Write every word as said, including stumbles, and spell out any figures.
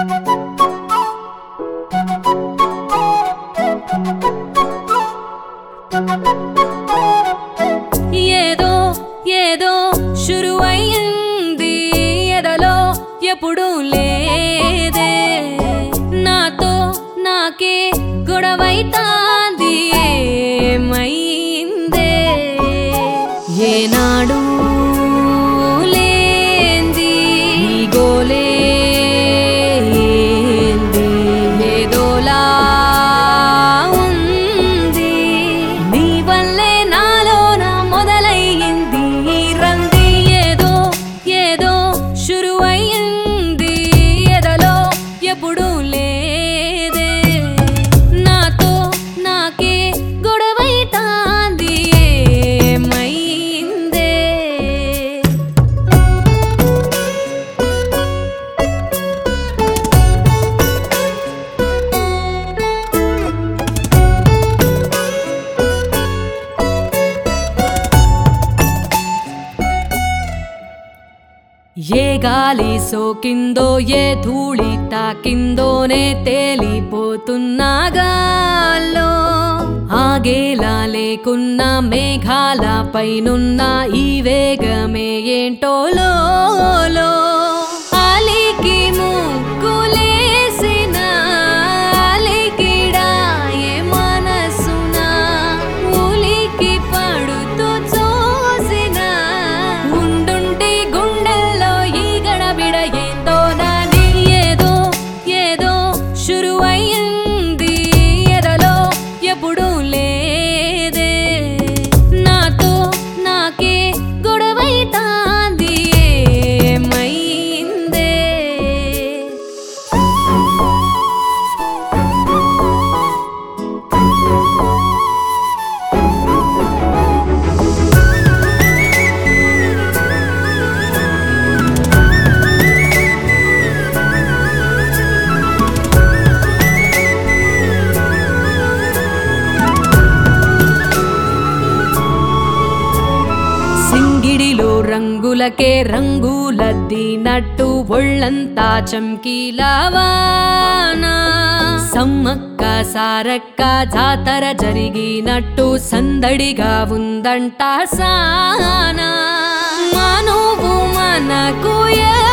ఏదో ఏదో శురువయ్యింది ఎదలో ఎప్పుడు లేదే నాతో నాకే గొడవైతాంది ఏమైందే ఏనాడు లేంది ఈ గోలే ఏంది ఏదోలా ఉంది నీ వల్లే నాలోన మొదలయ్యింది ఈ రంది ఏదో ఏదో శురువయ్యింది ఎదలో ఎప్పుడు లేదే నాతో నాకే గొడవైతాంది ఏమైందే ఏ గాలి సోకిందో ఏ ధూళి తాకిందోనే తేలిపోతున్నా గాల్లో ఆగేలా లేకున్న మేఘాల పైనున్న ఈ వేగమే ఏంటో లోలో అలికి ముగ్గులేసిన అలికిడాయే మనసున ఉలికి పడుతూ చూసిన ఉండుంటి గుండెల్లో ఈ గడబిడ ఏందో నాని ఏదో ఏదో శురువయ్యింది ఎదలో ఎప్పుడు లేదే నాతో నాకే గొడవైతాంది ఏమైందే సింగిడిలో రంగులకే రంగులద్దినట్టు ఒళ్ళంతా చమ్కీలావానా సమ్మక్క సారక్క జాతర జరిగినట్టు సందడిగా ఉందంట సానా మనువు మనకు